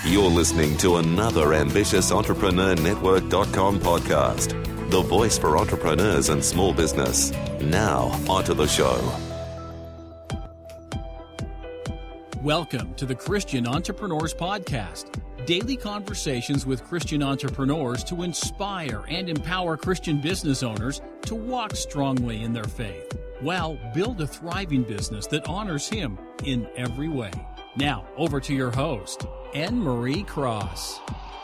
You're listening to another ambitious Entrepreneurs.network.com podcast, the voice for entrepreneurs and small business. Now, onto the show. Welcome to the Christian Entrepreneurs Podcast, daily conversations with Christian entrepreneurs to inspire and empower Christian business owners to walk strongly in their faith, while build a thriving business that honors Him in every way. Now, over to your host, Anne-Marie Cross.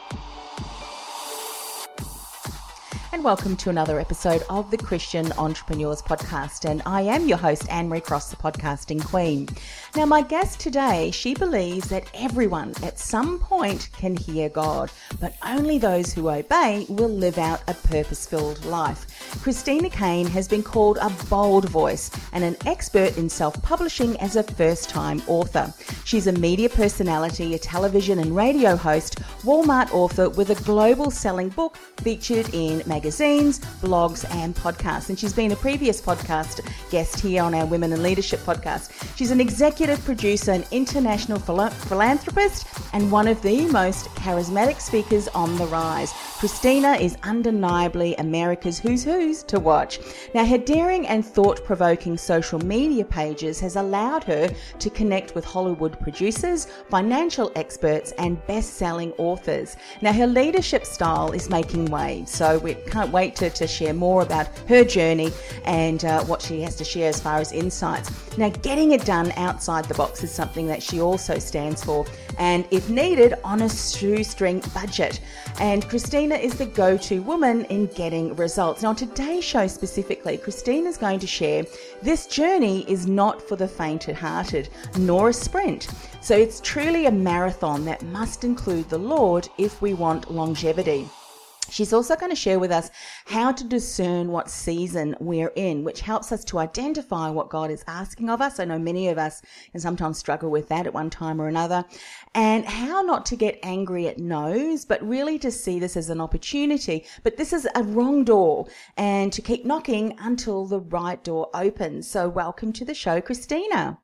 And welcome to another episode of the Christian Entrepreneurs Podcast. And I am your host, Anne-Marie Cross, the podcasting queen. Now, my guest today, she believes that everyone at some point can hear God, but only those who obey will live out a purpose-filled life. Christina Caine has been called a bold voice and an expert in self-publishing as a first-time author. She's a media personality, a television and radio host, Walmart author with a global selling book featured in magazines, blogs and podcasts. And she's been a previous podcast guest here on our Women in Leadership podcast. She's an executive producer, an international philanthropist, and one of the most charismatic speakers on the rise. Christina is undeniably America's who's who's to watch. Now, her daring and thought-provoking social media pages has allowed her to connect with Hollywood producers, financial experts, and best-selling authors. Now, her leadership style is making waves, so we can't wait to share more about her journey and what she has to share as far as insights. Now, getting it done outside the box is something that she also stands for, and if needed, on a shoestring budget. And Christina is the go-to woman in getting results. Now, on today's show specifically, Christina is going to share this journey is not for the faint-hearted, nor a sprint. So it's truly a marathon that must include the Lord if we want longevity. She's also going to share with us how to discern what season we're in, which helps us to identify what God is asking of us. I know many of us can sometimes struggle with that at one time or another. And how not to get angry at no's, but really to see this as an opportunity. But this is a wrong door, and to keep knocking until the right door opens. So welcome to the show, Christina.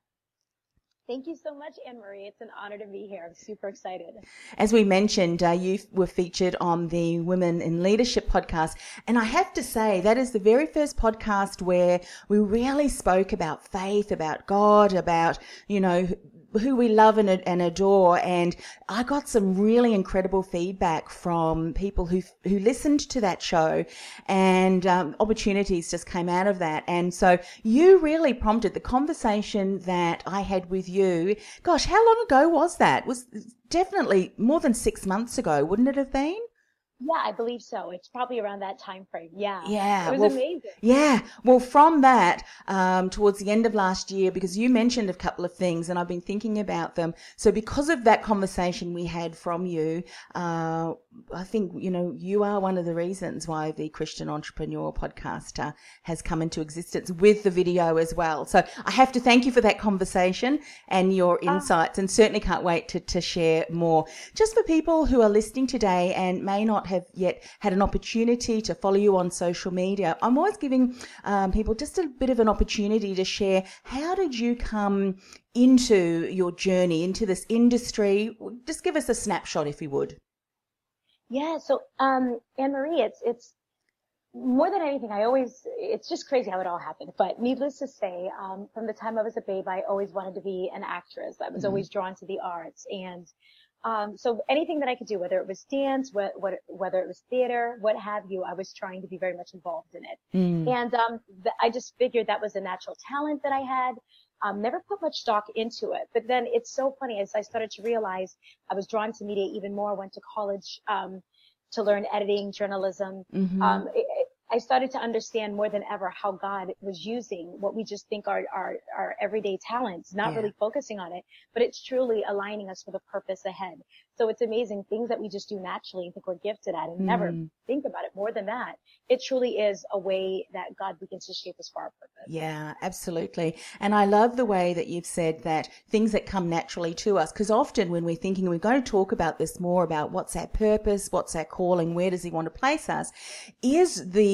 Thank you so much, Anne-Marie. It's an honor to be here. I'm super excited. As we mentioned, you were featured on the Women in Leadership podcast. And I have to say, that is the very first podcast where we really spoke about faith, about God, about, who we love and adore. And I got some really incredible feedback from people who listened to that show, and opportunities just came out of that. And so you really prompted the conversation that I had with you. Gosh, how long ago was that? It was definitely more than 6 months ago, wouldn't it have been? Yeah, I believe so. It's probably around that time frame. Yeah. Yeah. It was amazing. Yeah. Well, from that, towards the end of last year, because you mentioned a couple of things and I've been thinking about them. So because of that conversation we had from you, I think, you are one of the reasons why the Christian Entrepreneur podcast has come into existence with the video as well. So I have to thank you for that conversation and your insights, and certainly can't wait to share more. Just for people who are listening today and may not have yet had an opportunity to follow you on social media, I'm always giving people just a bit of an opportunity to share, how did you come into your journey into this industry? Just give us a snapshot if you would. Yeah. So, Anne-Marie, it's more than anything, it's just crazy how it all happened. But needless to say, from the time I was a babe, I always wanted to be an actress. I was always drawn to the arts. And so anything that I could do, whether it was dance, whether it was theater, what have you, I was trying to be very much involved in it. And I just figured that was a natural talent that I had. Never put much stock into it. But then it's so funny, as I started to realize I was drawn to media even more, went to college to learn editing, journalism. I started to understand more than ever how God was using what we just think are everyday talents, not really focusing on it, but it's truly aligning us for the purpose ahead. So it's amazing, things that we just do naturally and think we're gifted at and never think about it more than that. It truly is a way that God begins to shape us for our purpose. Yeah, absolutely. And I love the way that you've said that things that come naturally to us, because often when we're thinking, we're going to talk about this more, about what's our purpose, what's our calling, where does He want to place us, is the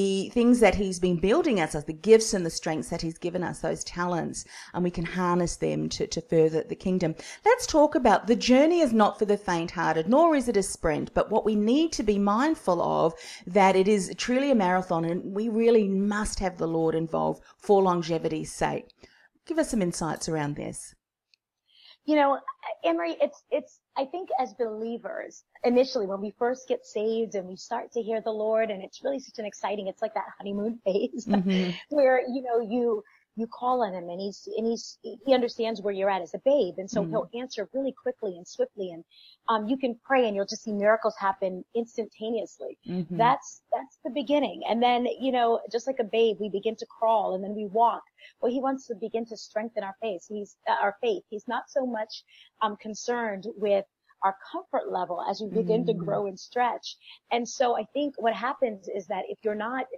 the things that he's been building us, the gifts and the strengths that he's given us, those talents, and we can harness them to further the kingdom. Let's talk about the journey is not for the faint-hearted, nor is it a sprint, but what we need to be mindful of, that it is truly a marathon, and we really must have the Lord involved for longevity's sake. Give us some insights around this. You know, Anne-Marie, it's, I think as believers, initially when we first get saved and we start to hear the Lord, and it's really such an exciting, it's like that honeymoon phase where, you know, you call on him and he understands where you're at as a babe. And so he'll answer really quickly and swiftly. And, you can pray and you'll just see miracles happen instantaneously. That's the beginning. And then, you know, just like a babe, we begin to crawl and then we walk. Well, he wants to begin to strengthen our faith. Our faith. He's not so much, concerned with our comfort level as we begin to grow and stretch. And so I think what happens is that if you're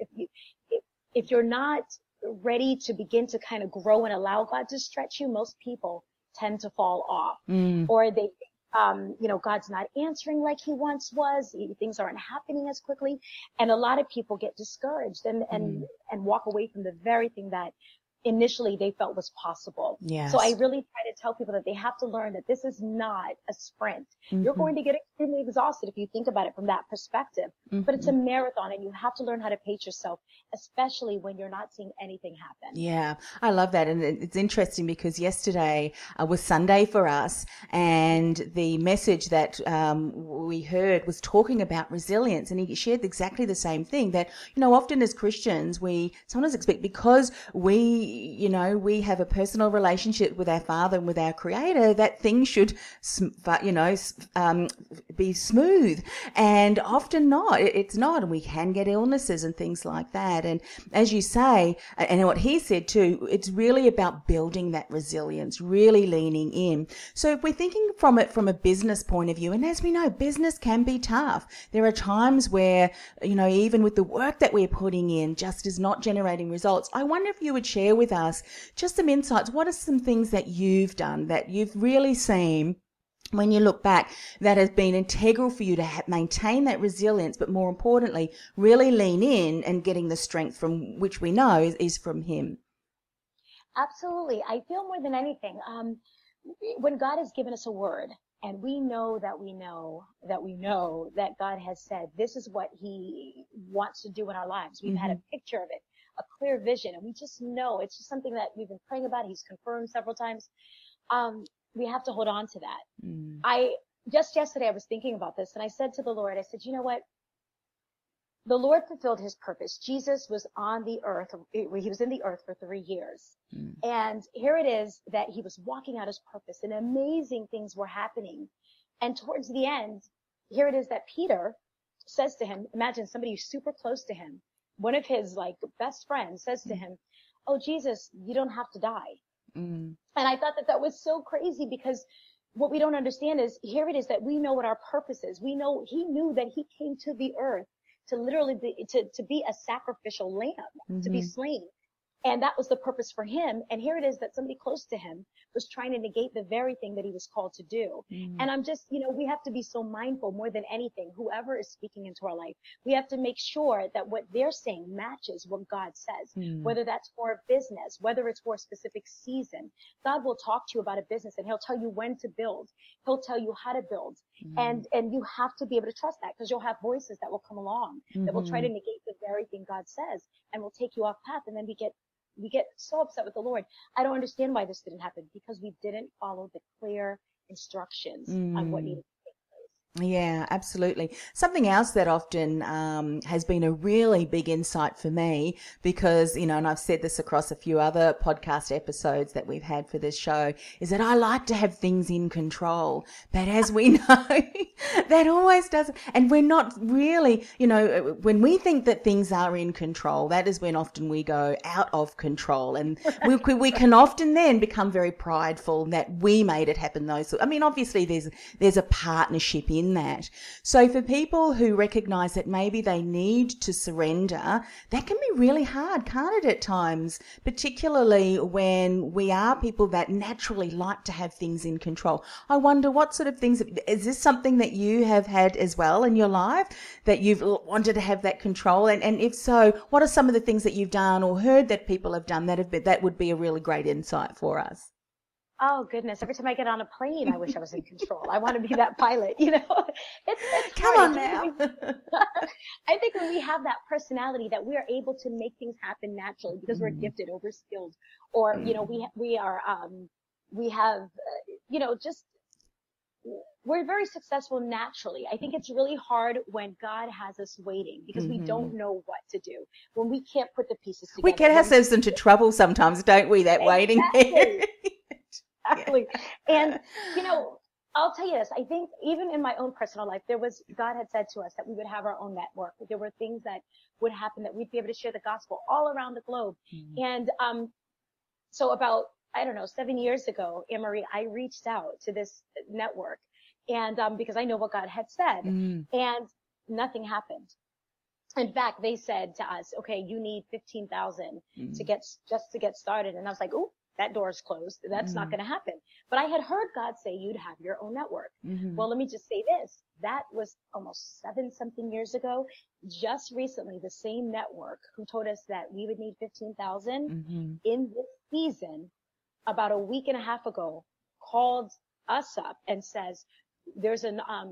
not ready to begin to kind of grow and allow God to stretch you, most people tend to fall off, or they, you know, God's not answering like he once was. Things aren't happening as quickly. And a lot of people get discouraged and walk away from the very thing that initially they felt was possible. Yes. So I really try to tell people that they have to learn that this is not a sprint. You're going to get extremely exhausted if you think about it from that perspective, but it's a marathon and you have to learn how to pace yourself, especially when you're not seeing anything happen. Yeah, I love that. And it's interesting because yesterday was Sunday for us, and the message that we heard was talking about resilience, and he shared exactly the same thing, that, you know, often as Christians, we sometimes expect, because we have a personal relationship with our Father and with our Creator, that things should, be smooth. And often not. It's not. And we can get illnesses and things like that. And as you say, and what he said too, it's really about building that resilience, really leaning in. So if we're thinking from a business point of view, and as we know, business can be tough. There are times where, you know, even with the work that we're putting in, just is not generating results. I wonder if you would share with us just some insights. What are some things that you've done that you've really seen, when you look back, that has been integral for you to maintain that resilience, but more importantly, really lean in and getting the strength from which we know is from him? Absolutely. I feel more than anything, when God has given us a word, and we know that God has said, this is what he wants to do in our lives. We've had a picture of it, a clear vision, and we just know it's just something that we've been praying about. He's confirmed several times. We have to hold on to that. Just yesterday I was thinking about this, and I said to the Lord, I said, you know what? The Lord fulfilled his purpose. Jesus was on the earth. He was in the earth for 3 years. And here it is that he was walking out his purpose, and amazing things were happening. And towards the end, here it is that Peter says to him, imagine somebody who's super close to him, one of his like best friends says to him, oh, Jesus, you don't have to die. And I thought that was so crazy, because what we don't understand is, here it is that we know what our purpose is. We know he knew that he came to the earth to literally be a sacrificial lamb, to be slain. And that was the purpose for him. And here it is that somebody close to him was trying to negate the very thing that he was called to do. And I'm just, you know, we have to be so mindful more than anything, whoever is speaking into our life, we have to make sure that what they're saying matches what God says, whether that's for a business, whether it's for a specific season. God will talk to you about a business and he'll tell you when to build. He'll tell you how to build. And you have to be able to trust that, because you'll have voices that will come along that will try to negate the very thing God says and will take you off path. And then we get so upset with the Lord. I don't understand why this didn't happen, because we didn't follow the clear instructions on what needed to take place. Yeah, absolutely. Something else that often has been a really big insight for me, because, you know, and I've said this across a few other podcast episodes that we've had for this show, is that I like to have things in control. But as we know, that always doesn't. And we're not really, you know, when we think that things are in control, that is when often we go out of control. And we can often then become very prideful that we made it happen. I mean, obviously there's a partnership in in that. So for people who recognize that maybe they need to surrender, that can be really hard, can't it, at times, particularly when we are people that naturally like to have things in control. I wonder what sort of things, is this something that you have had as well in your life, that you've wanted to have that control? And if so, what are some of the things that you've done or heard that people have done that would be a really great insight for us? Oh goodness! Every time I get on a plane, I wish I was in control. I want to be that pilot, you know. It's Come hard. on now. I think when we have that personality, that we are able to make things happen naturally because we're gifted or we're skilled, or you know, we have you know, just we're very successful naturally. I think it's really hard when God has us waiting because we don't know what to do, when we can't put the pieces together. We get ourselves into trouble sometimes, don't we? That waiting. Exactly. And, you know, I'll tell you this, I think even in my own personal life, God had said to us that we would have our own network. There were things that would happen that we'd be able to share the gospel all around the globe. And, so about, I don't know, 7 years ago, Anne-Marie, I reached out to this network and, because I know what God had said and nothing happened. In fact, they said to us, okay, you need 15,000 to get started. And I was like, oh, that door is closed. That's not going to happen. But I had heard God say you'd have your own network. Well, let me just say this. That was almost 7-something years ago. Just recently, the same network who told us that we would need 15,000 in this season, about a week and a half ago, called us up and says, there's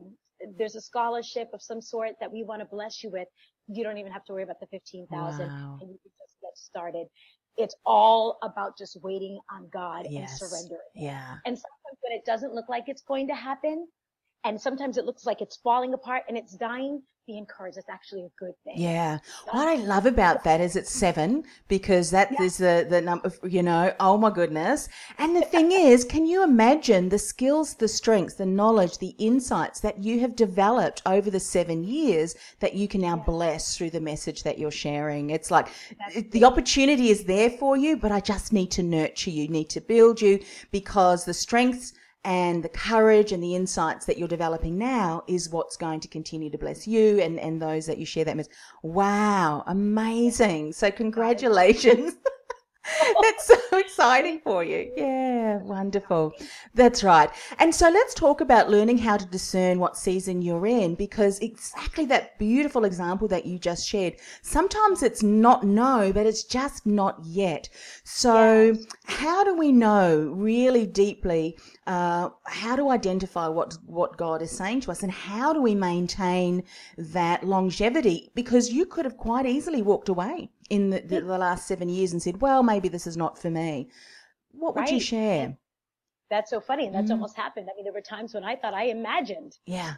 a scholarship of some sort that we want to bless you with. You don't even have to worry about the 15,000 and you can just get started. It's all about just waiting on God and surrendering. Yeah. And sometimes when it doesn't look like it's going to happen, and sometimes it looks like it's falling apart and it's dying, be encouraged. It's actually a good thing. Yeah. What I love about that is it's 7, because that is the number, you know, oh my goodness. And the thing is, can you imagine the skills, the strengths, the knowledge, the insights that you have developed over the 7 years that you can now bless through the message that you're sharing? It's like the opportunity is there for you, but I just need to nurture you, need to build you, because the strengths and the courage and the insights that you're developing now is what's going to continue to bless you and those that you share that message. Wow, amazing. So congratulations. That's so exciting for you. Yeah, wonderful. That's right. And so let's talk about learning how to discern what season you're in, because exactly that beautiful example that you just shared, sometimes it's not no, but it's just not yet. So how do we know really deeply how to identify what God is saying to us, and how do we maintain that longevity? Because you could have quite easily walked away in the last 7 years and said, well, maybe this is not for me. What would you share? That's so funny. And that's almost happened. I mean, there were times when I thought I imagined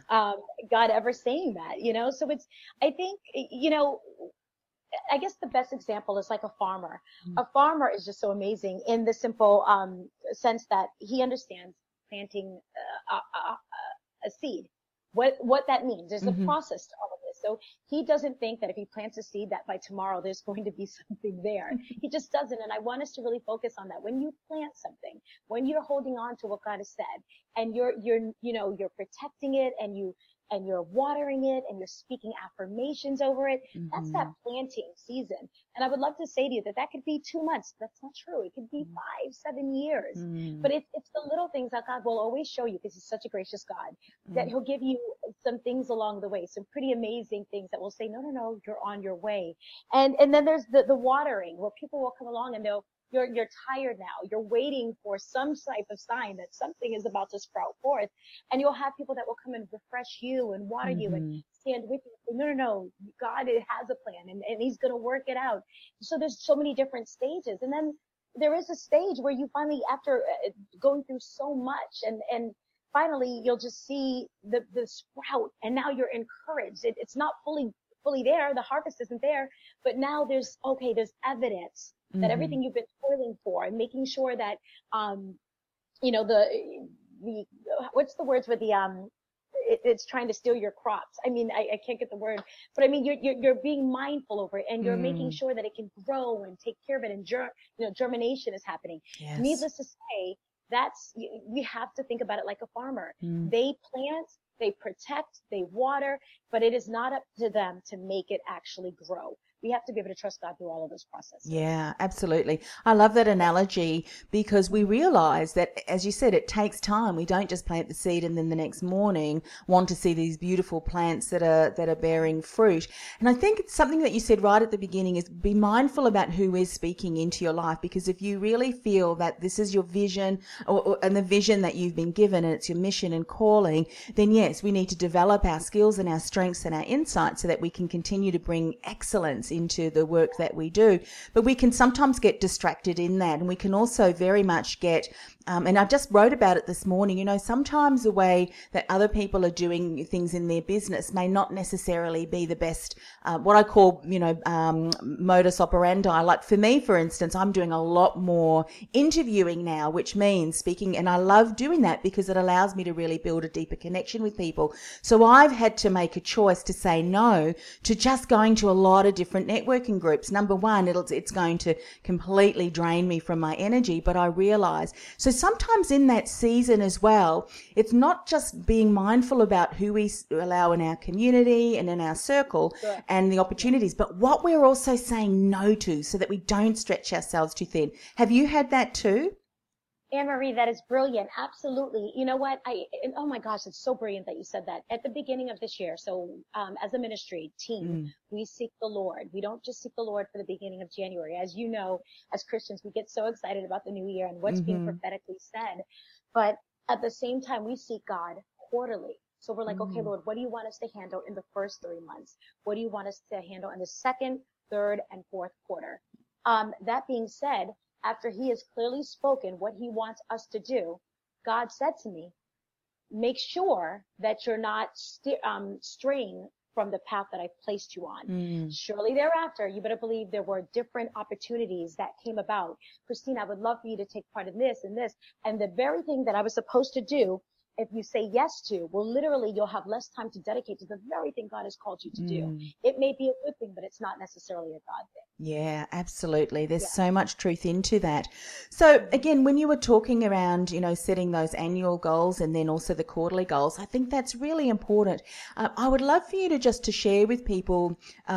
God ever saying that, you know? So I think, you know, I guess the best example is like a farmer. A farmer is just so amazing in the simple sense that he understands planting a seed. What that means. There's a process to all of this. So he doesn't think that if he plants a seed that by tomorrow there's going to be something there. He just doesn't. And I want us to really focus on that. When you plant something, when you're holding on to what God has said, and you're protecting it, and you're watering it, and you're speaking affirmations over it, that's that planting season. And I would love to say to you that could be 2 months. That's not true. It could be 5-7 years. But it's the little things that God will always show you, because he's such a gracious God, that he'll give you some things along the way, some pretty amazing things that will say, no, you're on your way. And then there's the watering, where people will come along and you're tired now. You're waiting for some type of sign that something is about to sprout forth. And you'll have people that will come and refresh you and water you and stand with you. No, God has a plan and he's going to work it out. So there's so many different stages. And then there is a stage where you finally, after going through so much and finally you'll just see the sprout, and now you're encouraged. It's not fully there. The harvest isn't there, but now there's evidence that everything you've been toiling for, and making sure that, the what's the words with the, it's trying to steal your crops. I mean, I can't get the word, but I mean, you're being mindful over it, and you're making sure that it can grow and take care of it, and germination is happening. Yes. Needless to say, we have to think about it like a farmer. They plant, they protect, they water, but it is not up to them to make it actually grow. We have to be able to trust God through all of those processes. Yeah, absolutely. I love that analogy because we realize that, as you said, it takes time. We don't just plant the seed and then the next morning want to see these beautiful plants that are bearing fruit. And I think it's something that you said right at the beginning is be mindful about who is speaking into your life, because if you really feel that this is your vision and the vision that you've been given and it's your mission and calling, then yes, we need to develop our skills and our strengths and our insights so that we can continue to bring excellence into the work that we do. But we can sometimes get distracted in that, and we can also very much get and I just wrote about it this morning, you know, sometimes the way that other people are doing things in their business may not necessarily be the best, what I call, you know, modus operandi. Like for me, for instance, I'm doing a lot more interviewing now, which means speaking, and I love doing that because it allows me to really build a deeper connection with people. So I've had to make a choice to say no to just going to a lot of different networking groups. Number one, it's going to completely drain me from my energy, but I realize, so sometimes in that season as well, it's not just being mindful about who we allow in our community and in our circle and the opportunities, but what we're also saying no to so that we don't stretch ourselves too thin. Have you had that too? Anne-Marie, that is brilliant. Absolutely. You know what? Oh my gosh, it's so brilliant that you said that. At the beginning of this year, so as a ministry team, we seek the Lord. We don't just seek the Lord for the beginning of January. As you know, as Christians, we get so excited about the new year and what's being prophetically said. But at the same time, we seek God quarterly. So we're like, okay, Lord, what do you want us to handle in the first 3 months? What do you want us to handle in the second, third, and fourth quarter? That being said, after he has clearly spoken what he wants us to do, God said to me, make sure that you're not straying from the path that I've placed you on. Shortly thereafter, you better believe there were different opportunities that came about. Christine, I would love for you to take part in this and this. And the very thing that I was supposed to do, if you say yes to, well, literally you'll have less time to dedicate to the very thing God has called you to do. It may be a good thing, but it's not necessarily a God thing. Yeah, absolutely. There's so much truth into that. So again, when you were talking around, you know, setting those annual goals and then also the quarterly goals, I think that's really important. I would love for you to just to share with people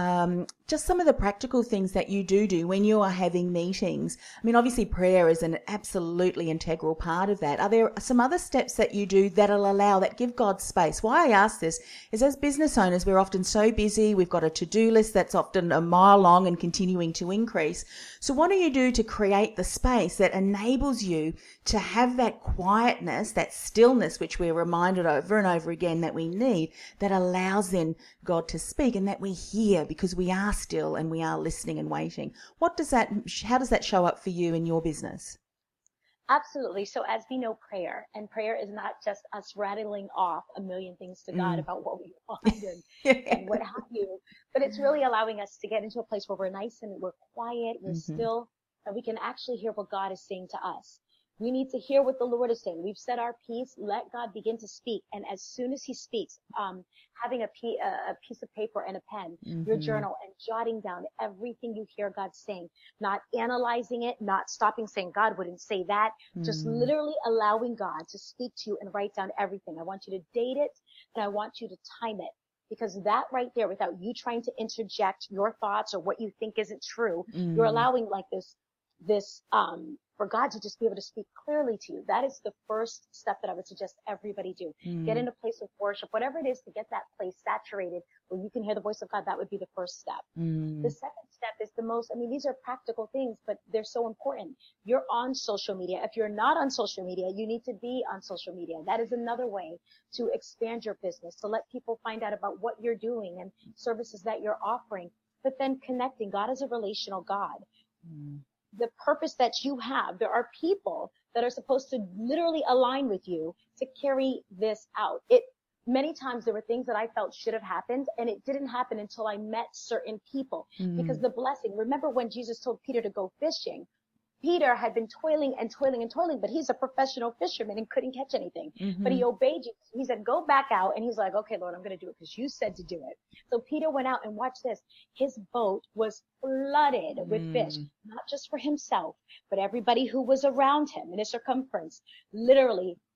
just some of the practical things that you do when you are having meetings. I mean, obviously prayer is an absolutely integral part of that. Are there some other steps that you do that'll allow, that give God space? Why I ask this is as business owners, we're often so busy. We've got a to-do list that's often a mile long and continuing to increase. So what do you do to create the space that enables you to have that quietness, that stillness, which we're reminded over and over again that we need, that allows then God to speak and that we hear because we are still and we are listening and waiting? How does that show up for you in your business? Absolutely. So as we know, prayer is not just us rattling off a million things to God about what we want and what have you, but it's really allowing us to get into a place where we're nice and we're quiet, we're still, and we can actually hear what God is saying to us. We need to hear what the Lord is saying. We've said our piece. Let God begin to speak. And as soon as he speaks, having a piece of paper and a pen, your journal, and jotting down everything you hear God saying, not analyzing it, not stopping saying God wouldn't say that, just literally allowing God to speak to you and write down everything. I want you to date it and I want you to time it. Because that right there, without you trying to interject your thoughts or what you think isn't true, you're allowing like this, for God to just be able to speak clearly to you. That is the first step that I would suggest everybody do. Get in a place of worship, whatever it is, to get that place saturated where you can hear the voice of God. That would be the first step. The second step is these are practical things, but they're so important. You're on social media. If you're not on social media, you need to be on social media. That is another way to expand your business, to let people find out about what you're doing and services that you're offering, but then connecting. God is a relational God. The purpose that you have, there are people that are supposed to literally align with you to carry this out. Many times there were things that I felt should have happened, and it didn't happen until I met certain people. Because the blessing, remember when Jesus told Peter to go fishing, Peter had been toiling, but he's a professional fisherman and couldn't catch anything. But he obeyed you. He said, go back out. And he's like, okay, Lord, I'm going to do it because you said to do it. So Peter went out, and watch this. His boat was flooded with fish, not just for himself, but everybody who was around him in his circumference. Literally,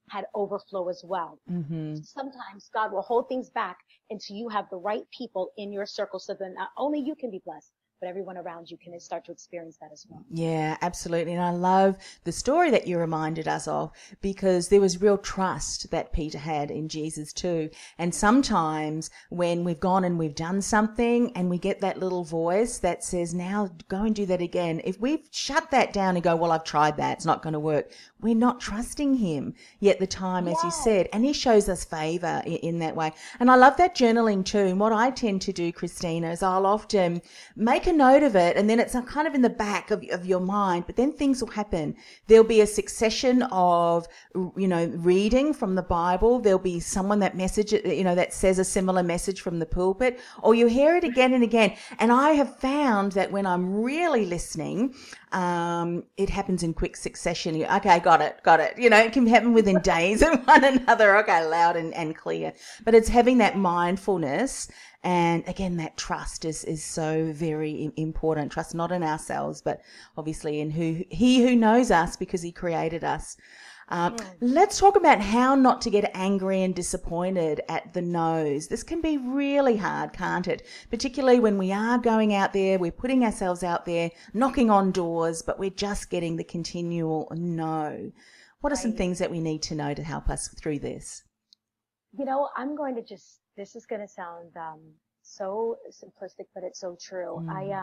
had overflow as well. Mm-hmm. Sometimes God will hold things back until you have the right people in your circle so that not only you can be blessed, but everyone around you can start to experience that as well. Yeah, absolutely. And I love the story that you reminded us of, because there was real trust that Peter had in Jesus too. And sometimes when we've gone and we've done something and we get that little voice that says, now go and do that again. If we've shut that down and go, well, I've tried that, it's not going to work, we're not trusting him yet the time, as you said. And he shows us favor in that way. And I love that journaling too. And what I tend to do, Christina, is I'll often make a note of it, and then it's kind of in the back of your mind, but then things will happen. There'll be a succession of, reading from the Bible. There'll be someone that that says a similar message from the pulpit, or you hear it again and again. And I have found that when I'm really listening, it happens in quick succession. Okay, got it. It can happen within days of one another. Okay, loud and clear. But it's having that mindfulness. And again, that trust is so very important. Trust not in ourselves, but obviously in He who knows us, because he created us. Let's talk about how not to get angry and disappointed at the no's. This can be really hard, can't it? Particularly when we are going out there, we're putting ourselves out there, knocking on doors, but we're just getting the continual no. What are some things that we need to know to help us through this? I'm going to this is going to sound so simplistic, but it's so true.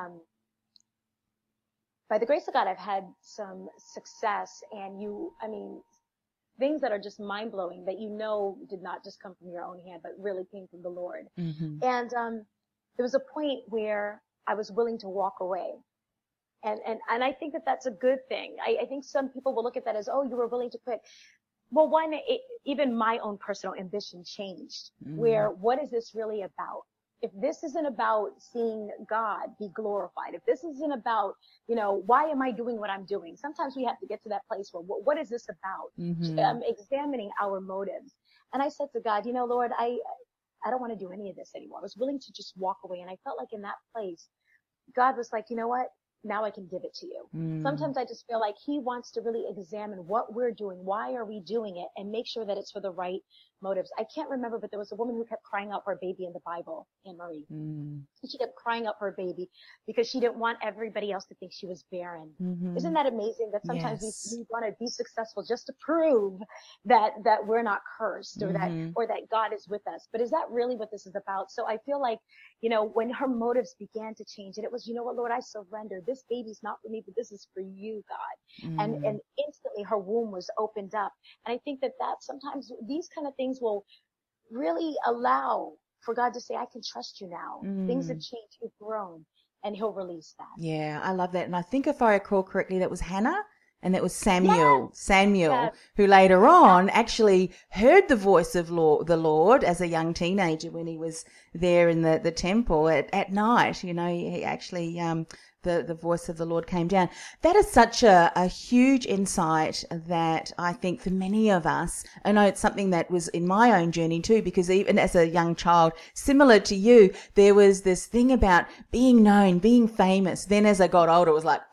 By the grace of God, I've had some success, and things that are just mind-blowing that did not just come from your own hand, but really came from the Lord. Mm-hmm. And there was a point where I was willing to walk away. And I think that that's a good thing. I think some people will look at that as, oh, you were willing to quit. Well, even my own personal ambition changed, where what is this really about? If this isn't about seeing God be glorified, if this isn't about, why am I doing what I'm doing? Sometimes we have to get to that place where, what is this about? Mm-hmm. Examining our motives. And I said to God, Lord, I don't want to do any of this anymore. I was willing to just walk away. And I felt like in that place, God was like, you know what? Now I can give it to you. Sometimes I just feel like he wants to really examine what we're doing. Why are we doing it? And make sure that it's for the right motives. I can't remember, but there was a woman who kept crying out for a baby in the Bible, Anne-Marie. She kept crying out for a baby because she didn't want everybody else to think she was barren. Isn't that amazing that sometimes we want to be successful just to prove that we're not cursed or that God is with us? But is that really what this is about? So I feel like, when her motives began to change, and it was, what, Lord, I surrender. This baby's not for me, but this is for you, God. And instantly her womb was opened up. And I think that sometimes these kind of things will really allow for God to say, I can trust you now. Things have changed. You've grown. And he'll release that. Yeah, I love that. And I think if I recall correctly, that was Hannah. And that was Samuel, who later on actually heard the voice of the Lord as a young teenager when he was there in the temple at night. He actually, the voice of the Lord came down. That is such a huge insight that I think for many of us, I know it's something that was in my own journey too, because even as a young child, similar to you, there was this thing about being known, being famous. Then as I got older, it was like,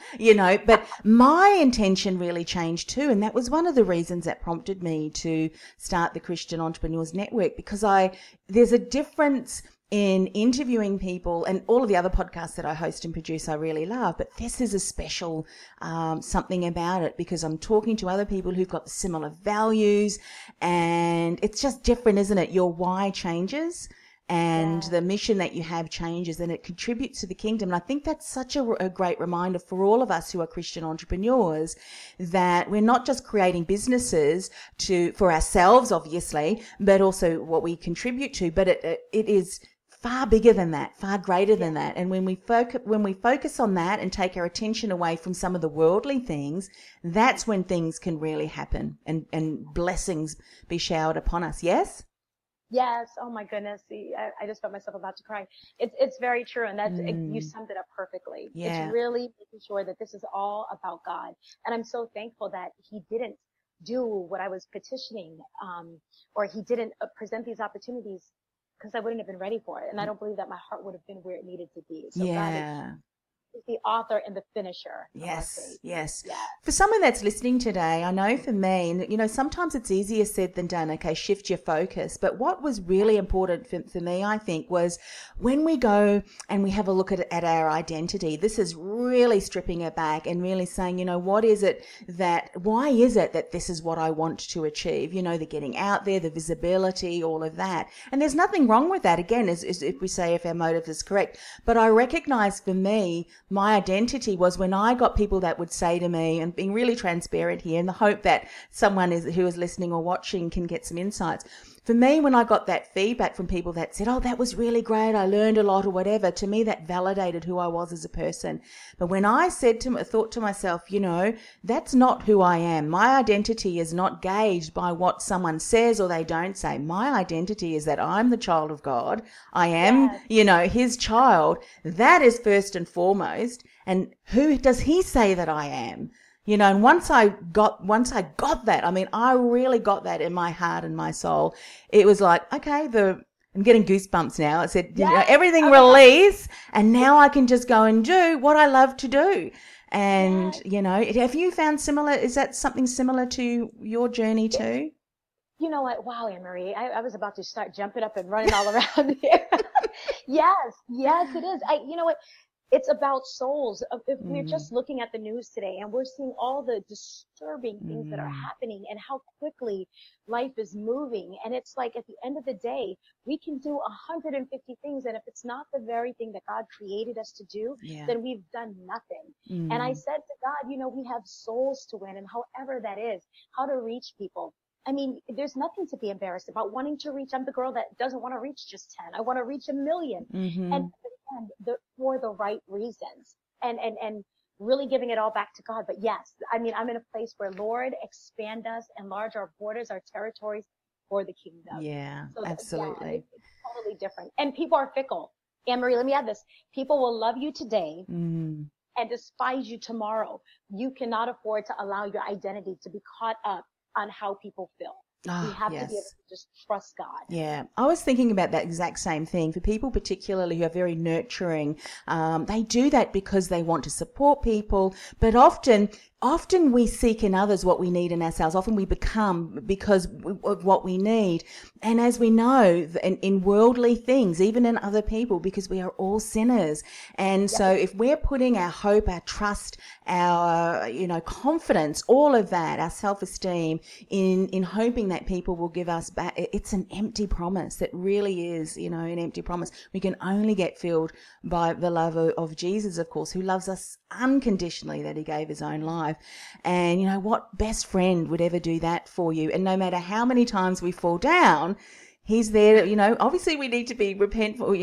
but my intention really changed too. And that was one of the reasons that prompted me to start the Christian Entrepreneurs Network, because there's a difference in interviewing people, and all of the other podcasts that I host and produce I really love, but this is a special something about it, because I'm talking to other people who've got similar values, and it's just different, isn't it? Your why changes, and the mission that you have changes, and it contributes to the kingdom. And I think that's such a great reminder for all of us who are Christian entrepreneurs, that we're not just creating businesses for ourselves, obviously, but also what we contribute to, but it is far bigger than that, far greater than that. And when we focus on that and take our attention away from some of the worldly things, that's when things can really happen and blessings be showered upon us. Yes? Yes. Oh my goodness. See, I just felt myself about to cry. It's very true. And that's, you summed it up perfectly. Yeah. It's really making sure that this is all about God. And I'm so thankful that he didn't do what I was petitioning, or he didn't present these opportunities, because I wouldn't have been ready for it. And I don't believe that my heart would have been where it needed to be. So God is the author and the finisher. Yes, yes. Yeah. For someone that's listening today, I know for me, and sometimes it's easier said than done. Okay, shift your focus. But what was really important for me, I think, was when we go and we have a look at our identity, this is really stripping it back and really saying, why is it that this is what I want to achieve? The getting out there, the visibility, all of that. And there's nothing wrong with that, again, is if we say if our motive is correct. But I recognize for me, my identity was when I got people that would say to me, and being really transparent here in the hope that someone who is listening or watching can get some insights. For me, when I got that feedback from people that said, oh, that was really great, I learned a lot or whatever, to me that validated who I was as a person. But when I thought to myself, that's not who I am. My identity is not gauged by what someone says or they don't say. My identity is that I'm the child of God. I am, his child. That is first and foremost. And who does he say that I am? And once I got that, I really got that in my heart and my soul. It was like, okay, I'm getting goosebumps now. I said, everything release, and now I can just go and do what I love to do. And, have you found is that something similar to your journey too? You know what? Wow, Anne-Marie, I was about to start jumping up and running all around here. Yes, it is. You know what? It's about souls. If we're just looking at the news today and we're seeing all the disturbing things that are happening and how quickly life is moving. And it's like at the end of the day, we can do 150 things. And if it's not the very thing that God created us to do, then we've done nothing. And I said to God, we have souls to win, and however that is, how to reach people. There's nothing to be embarrassed about wanting to reach. I'm the girl that doesn't want to reach just 10. I want to reach 1 million. And for the right reasons, and really giving it all back to God. But yes, I'm in a place where, Lord, expand us, enlarge our borders, our territories for the kingdom. Yeah, so absolutely. It's totally different. And people are fickle. Anne-Marie, let me add this. People will love you today and despise you tomorrow. You cannot afford to allow your identity to be caught up on how people feel. We have to be able to just trust God. Yeah. I was thinking about that exact same thing. For people particularly who are very nurturing, they do that because they want to support people, but often we seek in others what we need in ourselves. Often we become because of what we need. And as we know, in worldly things, even in other people, because we are all sinners. And so if we're putting our hope, our trust, our, confidence, all of that, our self-esteem in hoping that people will give us back, it's an empty promise. It really is, an empty promise. We can only get filled by the love of Jesus, of course, who loves us unconditionally, that he gave his own life. And what best friend would ever do that for you? And no matter how many times we fall down, he's there. Obviously we need to be repentful,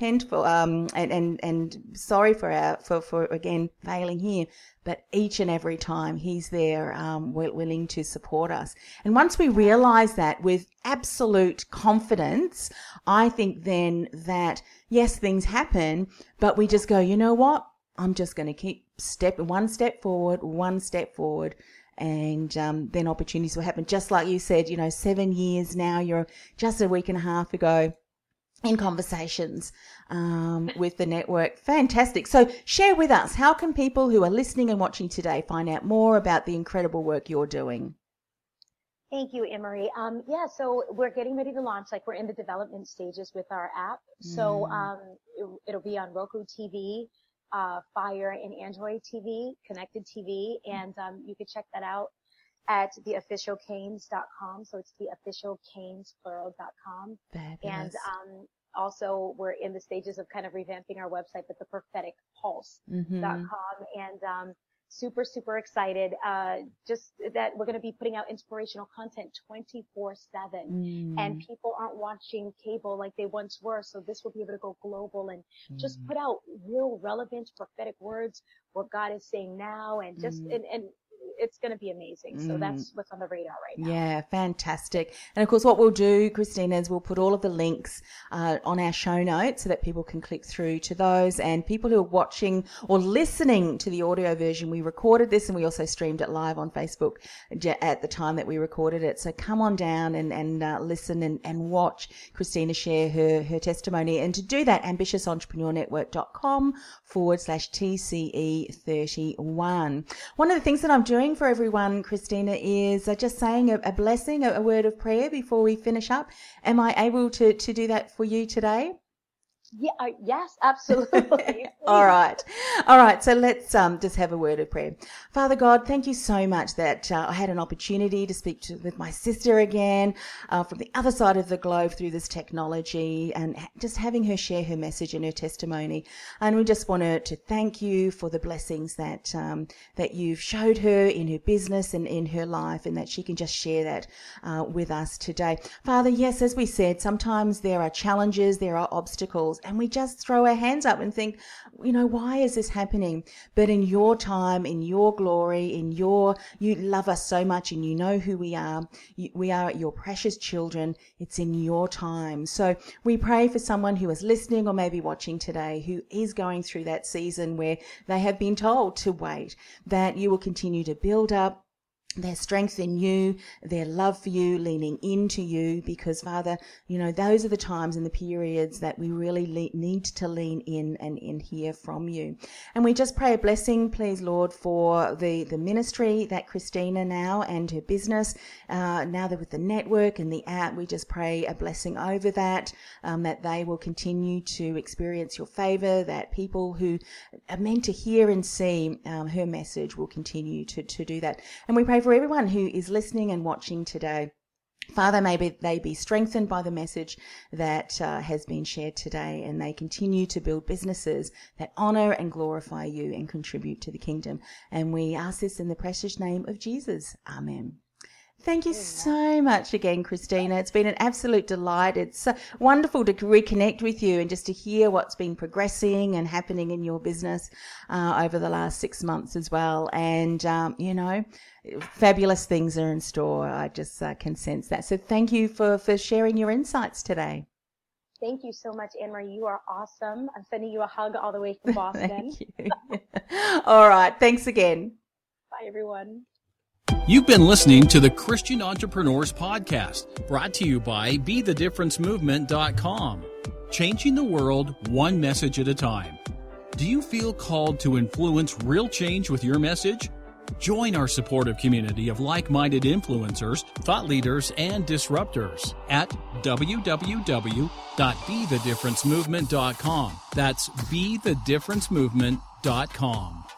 and sorry for again failing here. But each and every time he's there, willing to support us. And once we realize that with absolute confidence, I think then that yes, things happen, but we just go, you know what? I'm just going to keep one step forward, and then opportunities will happen. Just like you said, 7 years now, you're just a week and a half ago in conversations with the network. Fantastic. So share with us, how can people who are listening and watching today find out more about the incredible work you're doing? Thank you, Anne-Marie. So we're getting ready to launch, we're in the development stages with our app. So it'll be on Roku TV, Fire and Android TV, connected TV, and you can check that out at theofficialcanes.com. So it's theofficialcanes.com. And also we're in the stages of kind of revamping our website, but thePropheticPulse.com. And super, super excited. Just that we're going to be putting out inspirational content 24/7, and people aren't watching cable like they once were. So this will be able to go global and just put out real relevant prophetic words, what God is saying now, and just, and it's going to be amazing. So that's what's on the radar right now. Yeah, fantastic. And of course, what we'll do, Christina, is we'll put all of the links on our show notes so that people can click through to those. And people who are watching or listening to the audio version, we recorded this and we also streamed it live on Facebook at the time that we recorded it. So come on down and listen and watch Christina share her testimony. And to do that, ambitiousentrepreneurnetwork.com/TCE31. One of the things that I'm doing for everyone, Christina, is just saying a blessing, a word of prayer before we finish up. Am I able to do that for you today? Yeah, yes, absolutely. All right. So let's just have a word of prayer. Father God, thank you so much that I had an opportunity to speak with my sister again from the other side of the globe through this technology, and just having her share her message and her testimony. And we just want to thank you for the blessings that you've showed her in her business and in her life, and that she can just share that with us today. Father, yes, as we said, sometimes there are challenges, there are obstacles, and we just throw our hands up and think, why is this happening? But in your time, in your glory, you love us so much, and you know who we are. We are your precious children. It's in your time. So we pray for someone who is listening or maybe watching today who is going through that season where they have been told to wait, that you will continue to build up their strength in you, their love for you, leaning into you, because Father, those are the times and the periods that we really need to lean in and hear from you. And we just pray a blessing, please, Lord, for the ministry that Christina now and her business, now that with the network and the app, we just pray a blessing over that, that they will continue to experience your favor, that people who are meant to hear and see her message will continue to do that. And we pray for everyone who is listening and watching today. Father, may they be strengthened by the message that has been shared today, and they continue to build businesses that honor and glorify you and contribute to the kingdom. And we ask this in the precious name of Jesus. Amen. Thank you so much again, Christina. It's been an absolute delight. It's wonderful to reconnect with you and just to hear what's been progressing and happening in your business over the last 6 months as well. And, fabulous things are in store. I just can sense that. So thank you for sharing your insights today. Thank you so much, Anne-Marie. You are awesome. I'm sending you a hug all the way from Boston. Thank you. All right. Thanks again. Bye, everyone. You've been listening to the Christian Entrepreneurs Podcast, brought to you by BeTheDifferenceMovement.com. Changing the world one message at a time. Do you feel called to influence real change with your message? Join our supportive community of like-minded influencers, thought leaders, and disruptors at www.BeTheDifferenceMovement.com. That's BeTheDifferenceMovement.com.